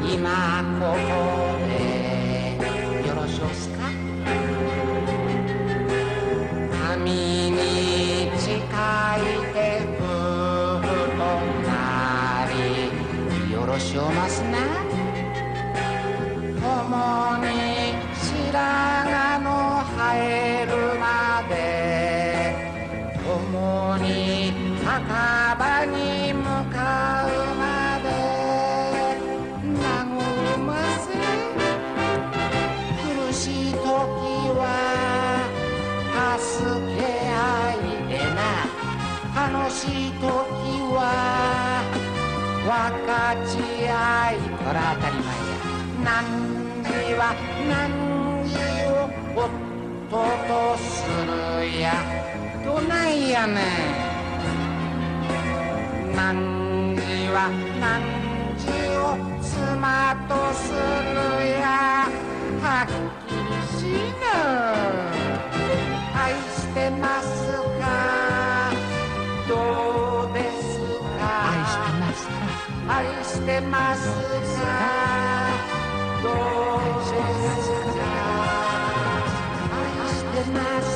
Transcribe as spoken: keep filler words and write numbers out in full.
今ここでよろしおすか。紙に誓いてふとなりよろしおますな。共に白髪の生えるまで共に墓場に向かうまで和ませ苦しい時は助け合いでな楽しい時は分かち合いこれ当たり前や。何時は何時をおっととするやどないやねん。何時は何時を妻とするやはっきりしぬ。愛してますかどうですか。愛してますか愛してますかどうですか愛してます